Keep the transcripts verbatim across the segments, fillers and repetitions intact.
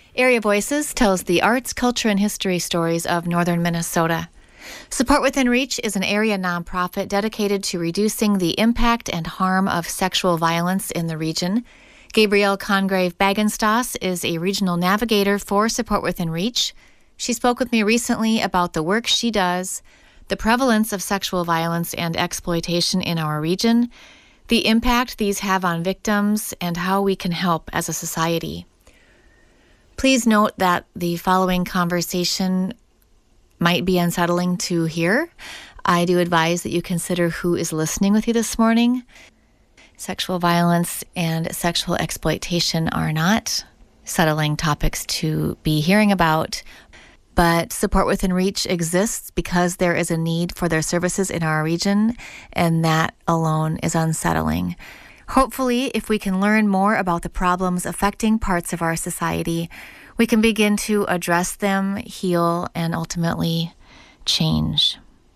Area Voices tells the arts, culture, and history stories of northern Minnesota. Support Within Reach is an area nonprofit dedicated to reducing the impact and harm of sexual violence in the region. Gabrielle Congrave Bagenstos is a regional navigator for Support Within Reach. She spoke with me recently about the work she does, the prevalence of sexual violence and exploitation in our region, the impact these have on victims, and how we can help as a society. Please note that the following conversation might be unsettling to hear. I do advise that you consider who is listening with you this morning. Sexual violence and sexual exploitation are not settling topics to be hearing about, but Support Within Reach exists because there is a need for their services in our region, and that alone is unsettling. Hopefully, if we can learn more about the problems affecting parts of our society, we can begin to address them, heal, and ultimately change.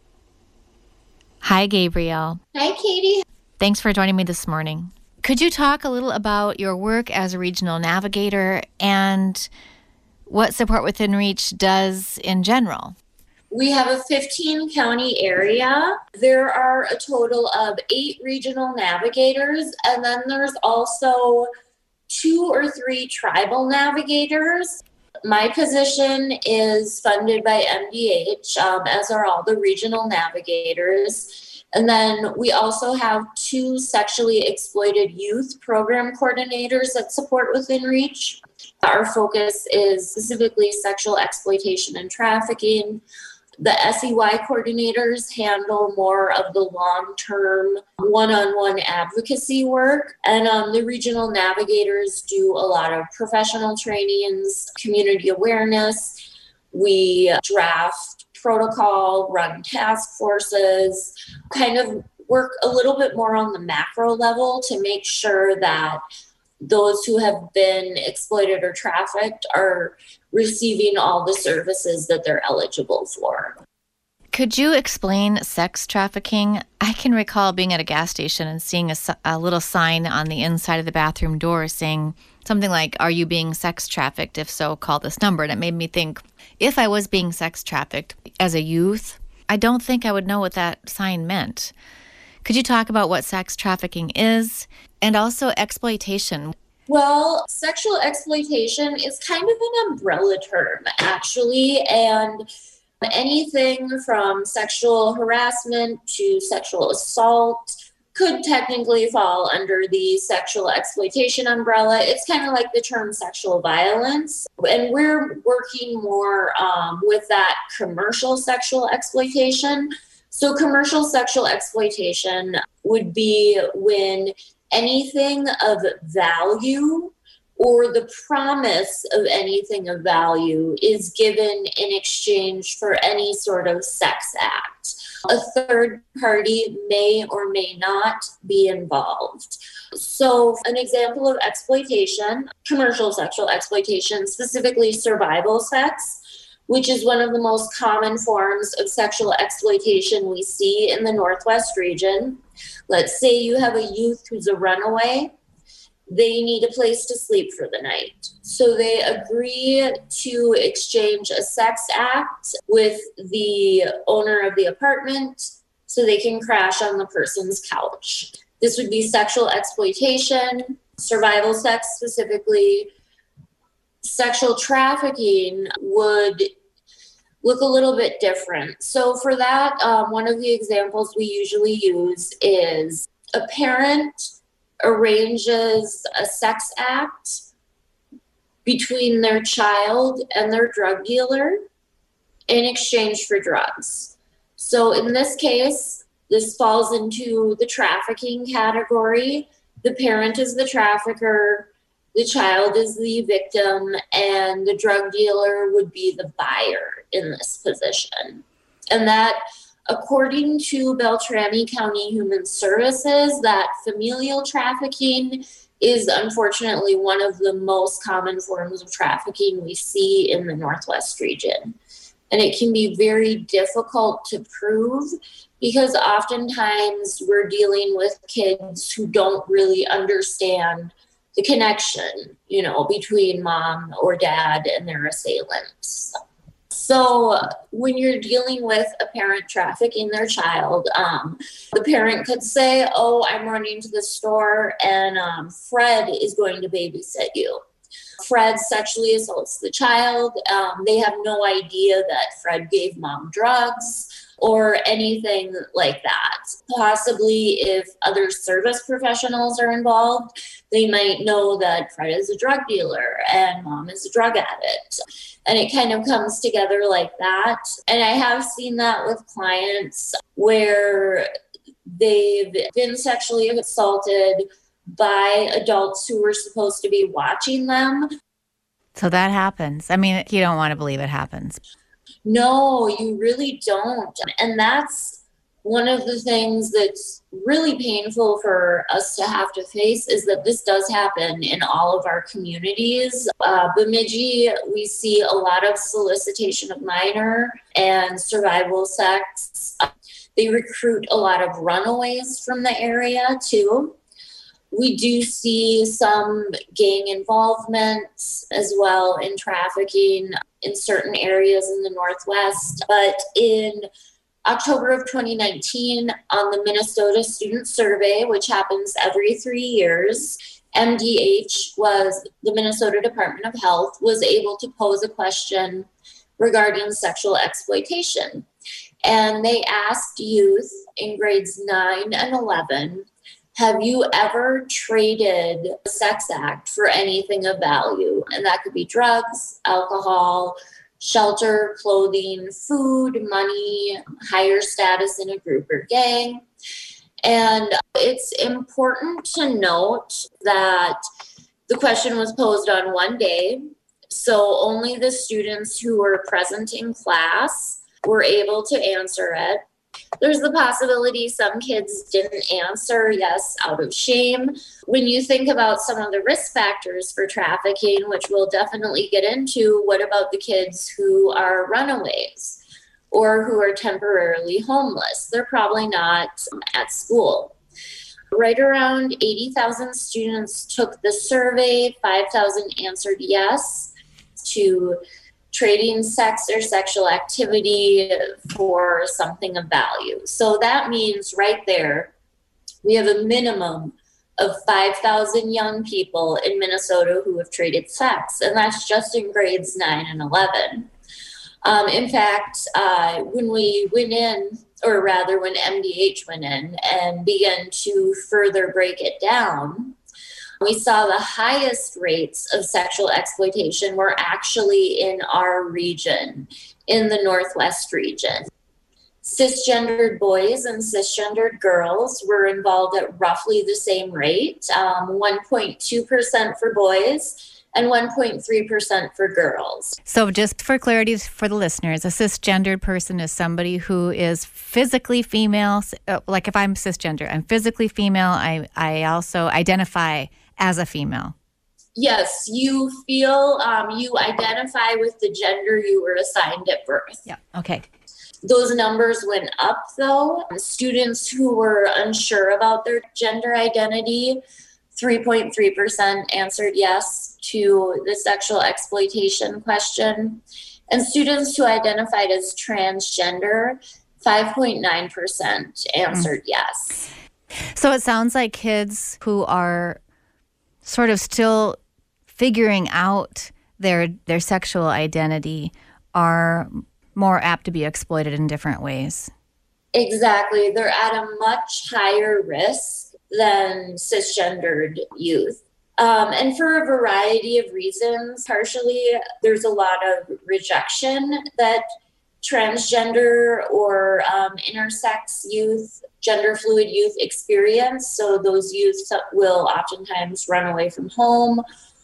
Hi, Gabrielle. Hi, Katie. Thanks for joining me this morning. Could you talk a little about your work as a regional navigator and what Support Within Reach does in general? We have a fifteen county area. There are a total of eight regional navigators, and then there's also two or three tribal navigators. My position is funded by M D H, um, as are all the regional navigators. And then we also have two sexually exploited youth program coordinators that Support Within Reach. Our focus is specifically sexual exploitation and trafficking. The S E Y coordinators handle more of the long-term one-on-one advocacy work, and um, the regional navigators do a lot of professional trainings, community awareness. We draft protocol, run task forces, kind of work a little bit more on the macro level to make sure that those who have been exploited or trafficked are receiving all the services that they're eligible for. Could you explain sex trafficking? I can recall being at a gas station and seeing a, a little sign on the inside of the bathroom door saying something like, "Are you being sex trafficked? If so, call this number." And it made me think, if I was being sex trafficked as a youth, I don't think I would know what that sign meant. Could you talk about what sex trafficking is and also exploitation? Well, sexual exploitation is kind of an umbrella term, actually, and anything from sexual harassment to sexual assault could technically fall under the sexual exploitation umbrella. It's kind of like the term sexual violence, and we're working more um, with that commercial sexual exploitation. So commercial sexual exploitation would be when anything of value or the promise of anything of value is given in exchange for any sort of sex act. A third party may or may not be involved. So an example of exploitation, commercial sexual exploitation, specifically survival sex, which is one of the most common forms of sexual exploitation we see in the Northwest region. Let's say you have a youth who's a runaway. They need a place to sleep for the night. So they agree to exchange a sex act with the owner of the apartment so they can crash on the person's couch. This would be sexual exploitation, survival sex specifically. Sexual trafficking would look a little bit different. So for that, um, one of the examples we usually use is a parent arranges a sex act between their child and their drug dealer in exchange for drugs. So in this case, this falls into the trafficking category. The parent is the trafficker, the child is the victim, and the drug dealer would be the buyer in this position. And that, according to Beltrami County Human Services, that familial trafficking is unfortunately one of the most common forms of trafficking we see in the Northwest region. And it can be very difficult to prove because oftentimes we're dealing with kids who don't really understand the connection, you know, between mom or dad and their assailants. So when you're dealing with a parent trafficking their child, um, the parent could say, oh, I'm running to the store and um, Fred is going to babysit you. Fred sexually assaults the child. Um, they have no idea that Fred gave mom drugs or anything like that. Possibly if other service professionals are involved, they might know that Fred is a drug dealer and mom is a drug addict. And it kind of comes together like that. And I have seen that with clients where they've been sexually assaulted by adults who were supposed to be watching them. So that happens. I mean, you don't want to believe it happens. No, you really don't. And that's one of the things that's really painful for us to have to face, is that this does happen in all of our communities. Uh, Bemidji, we see a lot of solicitation of minor and survival sex. They recruit a lot of runaways from the area too. We do see some gang involvement as well in trafficking in certain areas in the Northwest. But in October of twenty nineteen, on the Minnesota Student Survey, which happens every three years, M D H, was the Minnesota Department of Health, was able to pose a question regarding sexual exploitation. And they asked youth in grades nine and eleven, have you ever traded a sex act for anything of value? And that could be drugs, alcohol, shelter, clothing, food, money, higher status in a group or gang. And it's important to note that the question was posed on one day, so only the students who were present in class were able to answer it. There's the possibility some kids didn't answer yes out of shame. When you think about some of the risk factors for trafficking, which we'll definitely get into, what about the kids who are runaways or who are temporarily homeless? They're probably not at school. Right around eighty thousand students took the survey, five thousand answered yes to trading sex or sexual activity for something of value. So that means right there, we have a minimum of five thousand young people in Minnesota who have traded sex, and that's just in grades nine and eleven. Um, in fact, uh, when we went in, or rather when M D H went in and began to further break it down, we saw the highest rates of sexual exploitation were actually in our region, in the Northwest region. Cisgendered boys and cisgendered girls were involved at roughly the same rate, um, one point two percent for boys and one point three percent for girls. So just for clarity for the listeners, a cisgendered person is somebody who is physically female. Like if I'm cisgender, I'm physically female. I, I also identify as a female. Yes, you feel, um, you identify with the gender you were assigned at birth. Yeah, okay. Those numbers went up though. Students who were unsure about their gender identity, three point three percent answered yes to the sexual exploitation question. And students who identified as transgender, five point nine percent answered mm. yes. So it sounds like kids who are sort of still figuring out their their sexual identity are more apt to be exploited in different ways. Exactly. They're at a much higher risk than cisgendered youth. Um, and for a variety of reasons, partially there's a lot of rejection that transgender or um, intersex youth, gender fluid youth experience. So those youth will oftentimes run away from home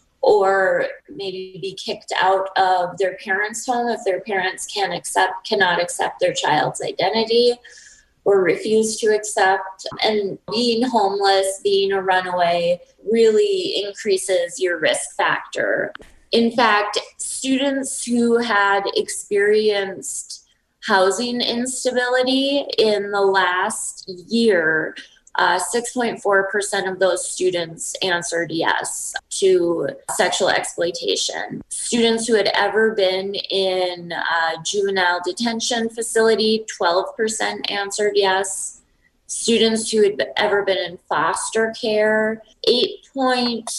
or maybe be kicked out of their parents' home if their parents can accept, cannot accept their child's identity or refuse to accept. And being homeless, being a runaway really increases your risk factor. In fact, students who had experienced housing instability in the last year Uh, six point four percent of those students answered yes to sexual exploitation. Students who had ever been in a juvenile detention facility, twelve percent answered yes. Students who had ever been in foster care, eight point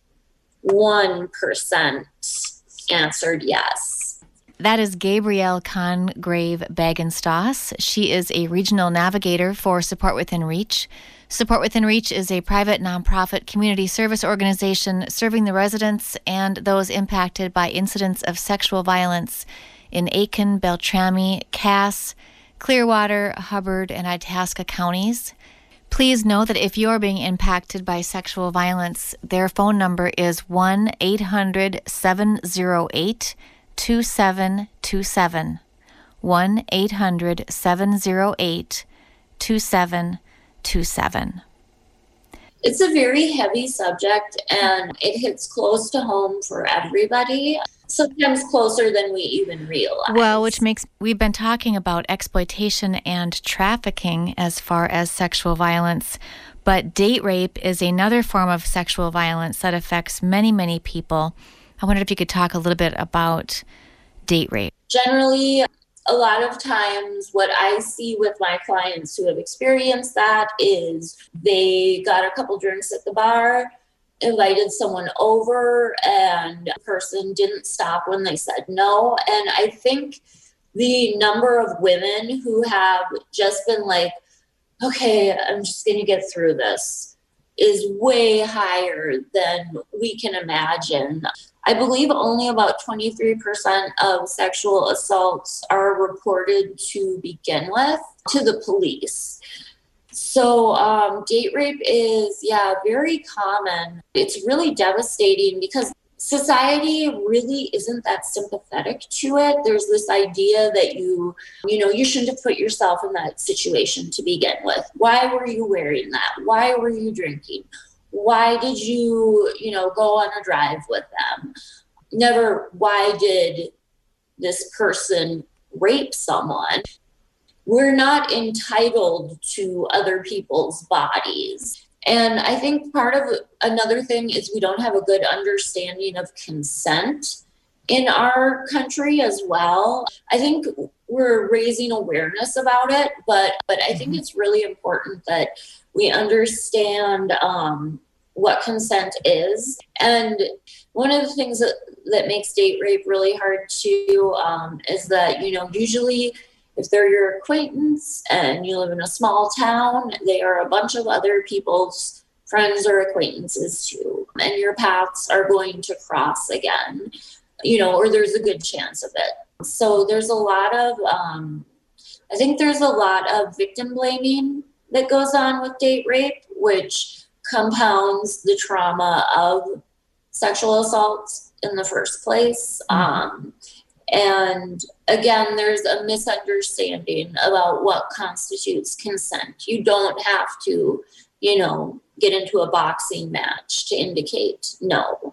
one percent answered yes. That is Gabrielle Congrave Bagenstoss. She is a regional navigator for Support Within Reach. Support Within Reach is a private nonprofit community service organization serving the residents and those impacted by incidents of sexual violence in Aiken, Beltrami, Cass, Clearwater, Hubbard, and Itasca counties. Please know that if you're being impacted by sexual violence, their phone number is one eight hundred seven oh eight two seven two seven. one eight hundred seven oh eight two seven two seven. It's a very heavy subject and it hits close to home for everybody, sometimes closer than we even realize. Well, which makes, we've been talking about exploitation and trafficking as far as sexual violence, but date rape is another form of sexual violence that affects many, many people. I wondered if you could talk a little bit about date rape. Generally, a lot of times what I see with my clients who have experienced that is they got a couple drinks at the bar, invited someone over, and the person didn't stop when they said no. And I think the number of women who have just been like, okay, I'm just going to get through this, is way higher than we can imagine. I believe only about twenty-three percent of sexual assaults are reported to begin with to the police. So um, date rape is, yeah, very common. It's really devastating because society really isn't that sympathetic to it. There's this idea that you, you know, you shouldn't have put yourself in that situation to begin with. Why were you wearing that? Why were you drinking? Why did you, you know, go on a drive with them? Never, why did this person rape someone? We're not entitled to other people's bodies. And I think part of another thing is we don't have a good understanding of consent in our country as well. I think we're raising awareness about it, but but I think it's really important that we understand um, what consent is. And one of the things that, that makes date rape really hard too um, is that, you know, usually if they're your acquaintance and you live in a small town, they are a bunch of other people's friends or acquaintances too. And your paths are going to cross again, you know, or there's a good chance of it. So there's a lot of, um, I think there's a lot of victim blaming that goes on with date rape, which compounds the trauma of sexual assaults in the first place. Um, And again, there's a misunderstanding about what constitutes consent. You don't have to, you know, get into a boxing match to indicate no.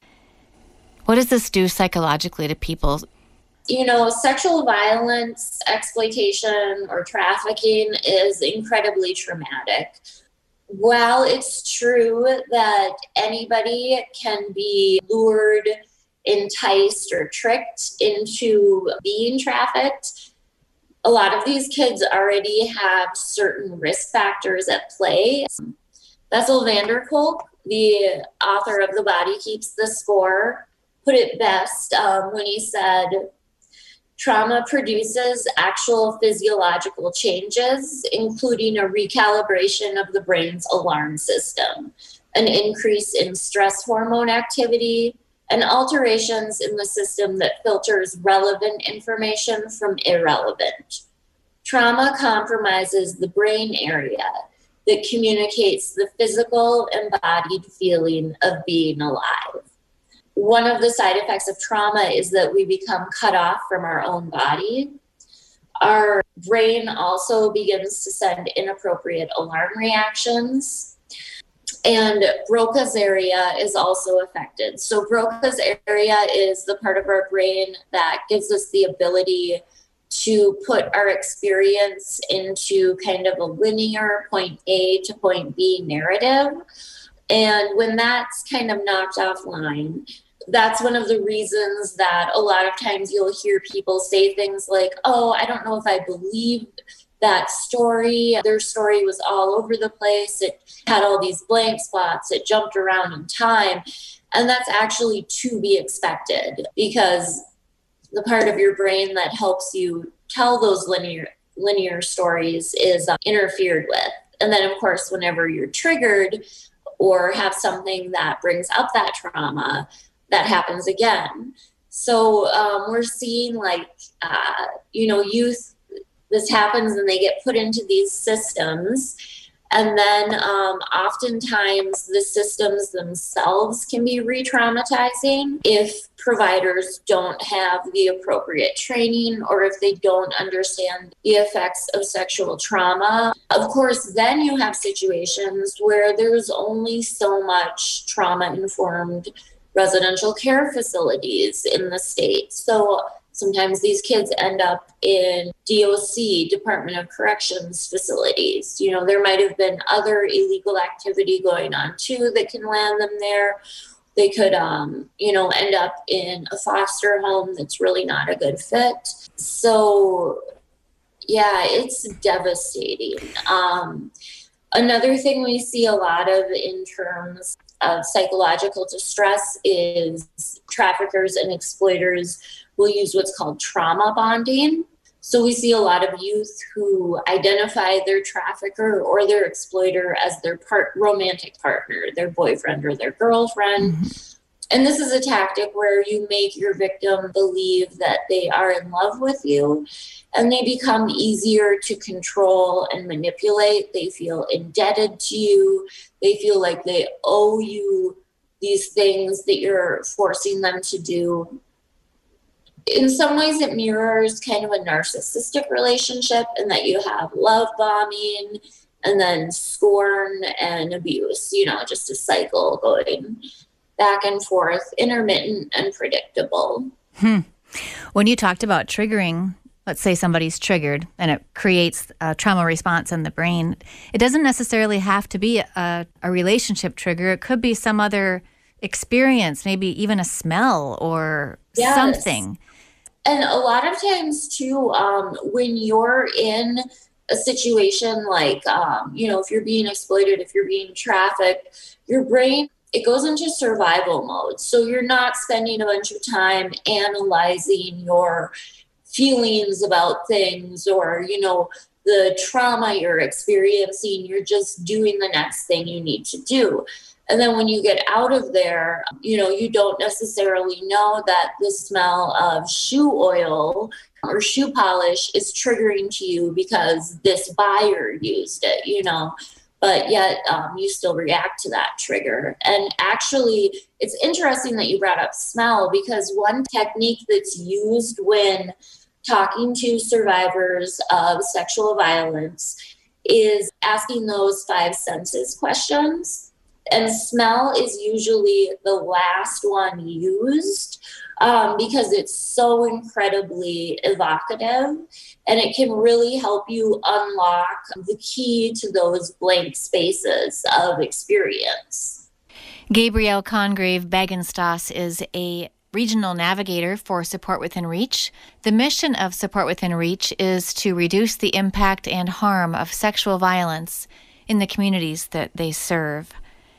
What does this do psychologically to people? You know, sexual violence, exploitation, or trafficking is incredibly traumatic. While it's true that anybody can be lured, enticed, or tricked into being trafficked, a lot of these kids already have certain risk factors at play. Bessel van der Kolk, the author of The Body Keeps the Score, put it best um, when he said, trauma produces actual physiological changes, including a recalibration of the brain's alarm system, an increase in stress hormone activity, and alterations in the system that filters relevant information from irrelevant. Trauma compromises the brain area that communicates the physical embodied feeling of being alive. One of the side effects of trauma is that we become cut off from our own body. Our brain also begins to send inappropriate alarm reactions. And Broca's area is also affected. So Broca's area is the part of our brain that gives us the ability to put our experience into kind of a linear point A to point B narrative. And when that's kind of knocked offline, that's one of the reasons that a lot of times you'll hear people say things like, oh, I don't know if I believe that story. Their story was all over the place. It had all these blank spots. It jumped around in time. And that's actually to be expected, because the part of your brain that helps you tell those linear linear stories is uh, interfered with. And then, of course, whenever you're triggered or have something that brings up that trauma, that happens again. So um, we're seeing like, uh, you know, youth, this happens and they get put into these systems. And then um, oftentimes the systems themselves can be re-traumatizing if providers don't have the appropriate training or if they don't understand the effects of sexual trauma. Of course, then you have situations where there's only so much trauma-informed residential care facilities in the state. So sometimes these kids end up in D O C, Department of Corrections facilities. You know, there might have been other illegal activity going on too that can land them there. They could, um, you know, end up in a foster home that's really not a good fit. So, yeah, it's devastating. Um, another thing we see a lot of in terms of psychological distress is traffickers and exploiters will use what's called trauma bonding. So we see a lot of youth who identify their trafficker or their exploiter as their part romantic partner, their boyfriend or their girlfriend. Mm-hmm. And this is a tactic where you make your victim believe that they are in love with you, and they become easier to control and manipulate. They feel indebted to you. They feel like they owe you these things that you're forcing them to do. In some ways, it mirrors kind of a narcissistic relationship in that you have love bombing and then scorn and abuse, you know, just a cycle going back and forth, intermittent and predictable. Hmm. When you talked about triggering, let's say somebody's triggered and it creates a trauma response in the brain, it doesn't necessarily have to be a, a relationship trigger. It could be some other experience, maybe even a smell or yes. something. And a lot of times too, um, when you're in a situation like, um, you know, if you're being exploited, if you're being trafficked, your brain, it goes into survival mode. So you're not spending a bunch of time analyzing your feelings about things or, you know, the trauma you're experiencing. You're just doing the next thing you need to do. And then when you get out of there, you know, you don't necessarily know that the smell of shoe oil or shoe polish is triggering to you because this buyer used it, you know, but yet um, you still react to that trigger. And actually, it's interesting that you brought up smell, because one technique that's used when talking to survivors of sexual violence is asking those five senses questions. And smell is usually the last one used um, because it's so incredibly evocative, and it can really help you unlock the key to those blank spaces of experience. Gabrielle Congreve Bagenstos is a regional navigator for Support Within Reach. The mission of Support Within Reach is to reduce the impact and harm of sexual violence in the communities that they serve.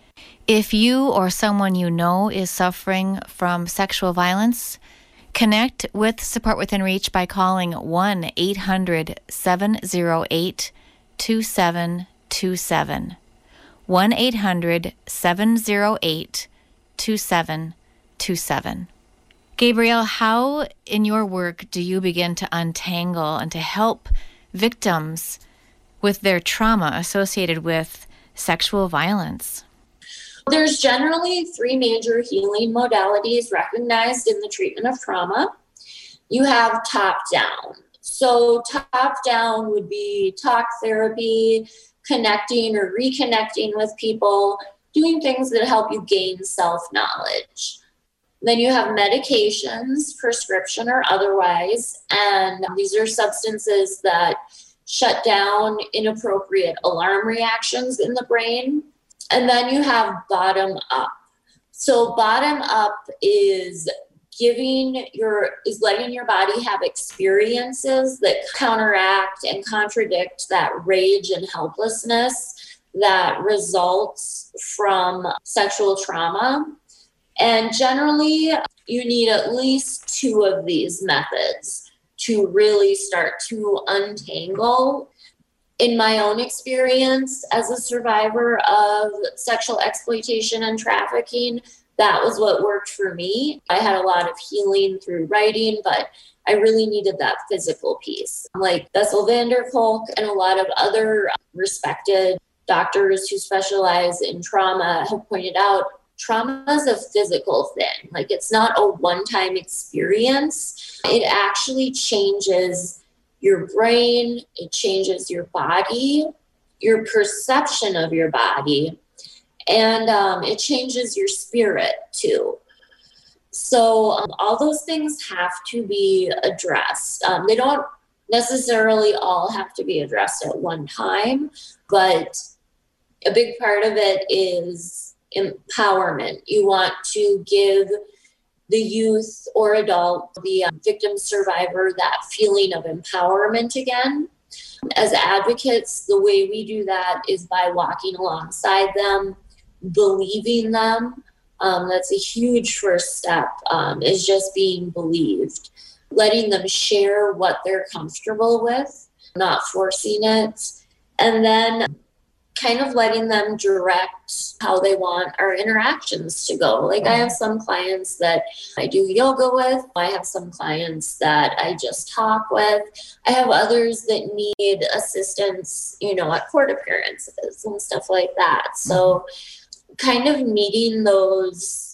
If you or someone you know is suffering from sexual violence, connect with Support Within Reach by calling one eight hundred seven oh eight two seven two seven. one eight hundred seven oh eight two seven two seven. Gabrielle, how in your work do you begin to untangle and to help victims with their trauma associated with sexual violence? There's generally three major healing modalities recognized in the treatment of trauma. You have top-down. So top-down would be talk therapy, connecting or reconnecting with people, doing things that help you gain self-knowledge. Then you have medications, prescription or otherwise, and these are substances that shut down inappropriate alarm reactions in the brain. And then you have bottom up. So bottom up is giving your, is letting your body have experiences that counteract and contradict that rage and helplessness that results from sexual trauma. And generally, you need at least two of these methods to really start to untangle. In my own experience as a survivor of sexual exploitation and trafficking, that was what worked for me. I had a lot of healing through writing, but I really needed that physical piece. Like Bessel van der Kolk and a lot of other respected doctors who specialize in trauma have pointed out, trauma is a physical thing. Like, it's not a one-time experience. It actually changes your brain, it changes your body, your perception of your body, and um, it changes your spirit too. So um, all those things have to be addressed. Um, they don't necessarily all have to be addressed at one time, but a big part of it is empowerment. You want to give the youth or adult, the um, victim survivor, that feeling of empowerment again. As advocates, the way we do that is by walking alongside them, believing them. Um, that's a huge first step, um, is just being believed. Letting them share what they're comfortable with, not forcing it. And then kind of letting them direct how they want our interactions to go. Like, I have some clients that I do yoga with. I have some clients that I just talk with. I have others that need assistance, you know, at court appearances and stuff like that. So kind of meeting those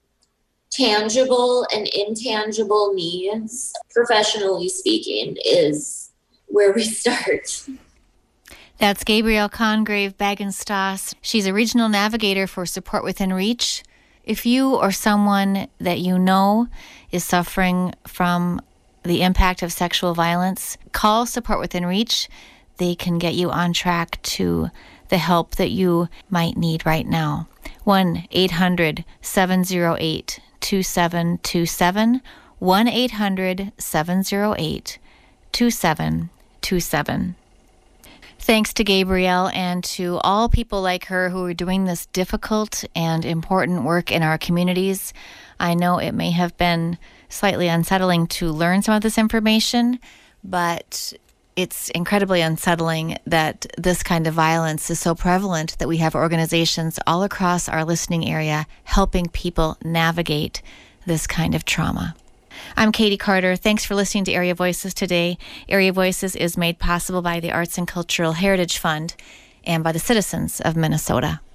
tangible and intangible needs, professionally speaking, is where we start. That's Gabrielle Congreve Bagenstos. She's a regional navigator for Support Within Reach. If you or someone that you know is suffering from the impact of sexual violence, call Support Within Reach. They can get you on track to the help that you might need right now. one eight hundred seven oh eight two seven two seven. one eight hundred seven oh eight two seven two seven. Thanks to Gabrielle and to all people like her who are doing this difficult and important work in our communities. I know it may have been slightly unsettling to learn some of this information, but it's incredibly unsettling that this kind of violence is so prevalent that we have organizations all across our listening area helping people navigate this kind of trauma. I'm Katie Carter. Thanks for listening to Area Voices today. Area Voices is made possible by the Arts and Cultural Heritage Fund and by the citizens of Minnesota.